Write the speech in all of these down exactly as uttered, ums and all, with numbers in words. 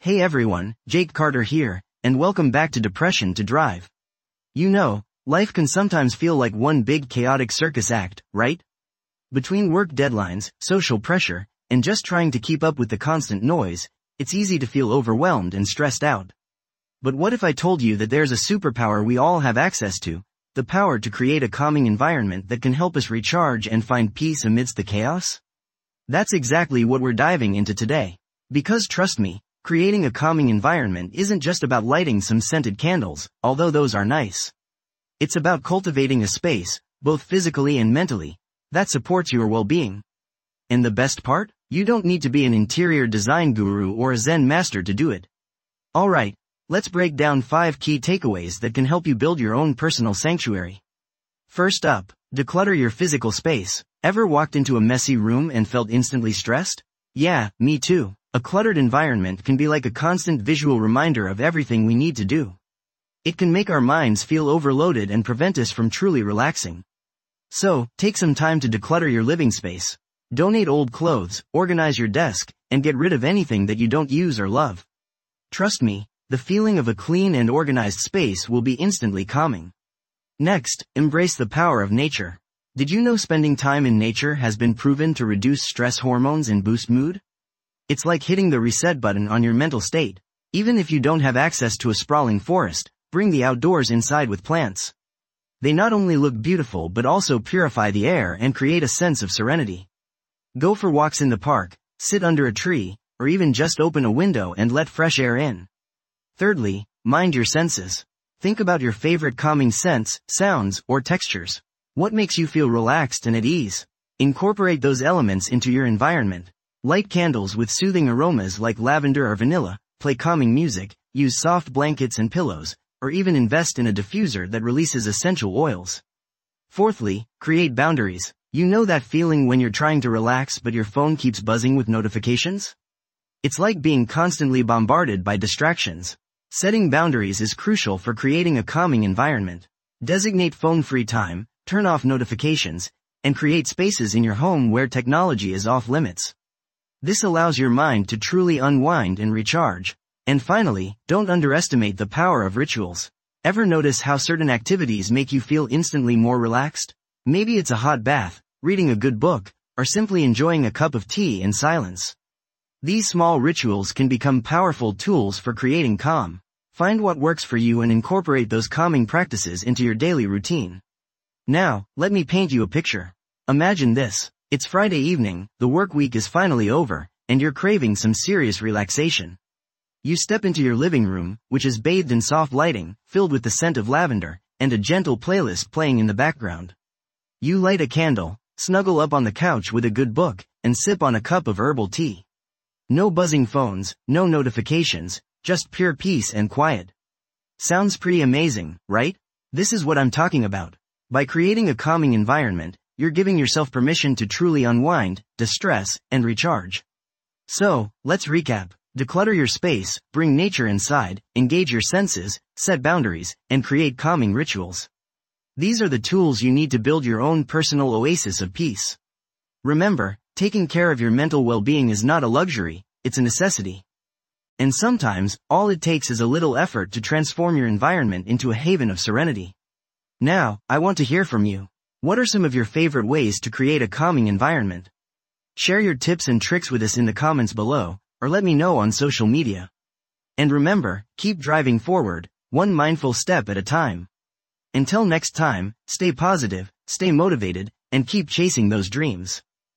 Hey everyone, Jake Carter here, and welcome back to Depression to Drive. You know, life can sometimes feel like one big chaotic circus act, right? Between work deadlines, social pressure, and just trying to keep up with the constant noise, it's easy to feel overwhelmed and stressed out. But what if I told you that there's a superpower we all have access to, the power to create a calming environment that can help us recharge and find peace amidst the chaos? That's exactly what we're diving into today. Because trust me, creating a calming environment isn't just about lighting some scented candles, although those are nice. It's about cultivating a space, both physically and mentally, that supports your well-being. And the best part? You don't need to be an interior design guru or a Zen master to do it. Alright, let's break down five key takeaways that can help you build your own personal sanctuary. First up, declutter your physical space. Ever walked into a messy room and felt instantly stressed? Yeah, me too. A cluttered environment can be like a constant visual reminder of everything we need to do. It can make our minds feel overloaded and prevent us from truly relaxing. So, take some time to declutter your living space. Donate old clothes, organize your desk, and get rid of anything that you don't use or love. Trust me, the feeling of a clean and organized space will be instantly calming. Next, embrace the power of nature. Did you know spending time in nature has been proven to reduce stress hormones and boost mood? It's like hitting the reset button on your mental state. Even if you don't have access to a sprawling forest, bring the outdoors inside with plants. They not only look beautiful but also purify the air and create a sense of serenity. Go for walks in the park, sit under a tree, or even just open a window and let fresh air in. Thirdly, mind your senses. Think about your favorite calming scents, sounds, or textures. What makes you feel relaxed and at ease? Incorporate those elements into your environment. Light candles with soothing aromas like lavender or vanilla, play calming music, use soft blankets and pillows, or even invest in a diffuser that releases essential oils. Fourthly, create boundaries. You know that feeling when you're trying to relax but your phone keeps buzzing with notifications? It's like being constantly bombarded by distractions. Setting boundaries is crucial for creating a calming environment. Designate phone-free time, turn off notifications, and create spaces in your home where technology is off limits. This allows your mind to truly unwind and recharge. And finally, don't underestimate the power of rituals. Ever notice how certain activities make you feel instantly more relaxed? Maybe it's a hot bath, reading a good book, or simply enjoying a cup of tea in silence. These small rituals can become powerful tools for creating calm. Find what works for you and incorporate those calming practices into your daily routine. Now, let me paint you a picture. Imagine this. It's Friday evening, the work week is finally over, and you're craving some serious relaxation. You step into your living room, which is bathed in soft lighting, filled with the scent of lavender, and a gentle playlist playing in the background. You light a candle, snuggle up on the couch with a good book, and sip on a cup of herbal tea. No buzzing phones, no notifications, just pure peace and quiet. Sounds pretty amazing, right? This is what I'm talking about. By creating a calming environment, you're giving yourself permission to truly unwind, distress, and recharge. So, let's recap. Declutter your space, bring nature inside, engage your senses, set boundaries, and create calming rituals. These are the tools you need to build your own personal oasis of peace. Remember, taking care of your mental well-being is not a luxury, it's a necessity. And sometimes, all it takes is a little effort to transform your environment into a haven of serenity. Now, I want to hear from you. What are some of your favorite ways to create a calming environment? Share your tips and tricks with us in the comments below, or let me know on social media. And remember, keep driving forward, one mindful step at a time. Until next time, stay positive, stay motivated, and keep chasing those dreams.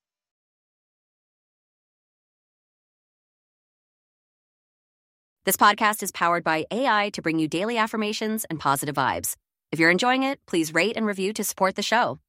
This podcast is powered by A I to bring you daily affirmations and positive vibes. If you're enjoying it, please rate and review to support the show.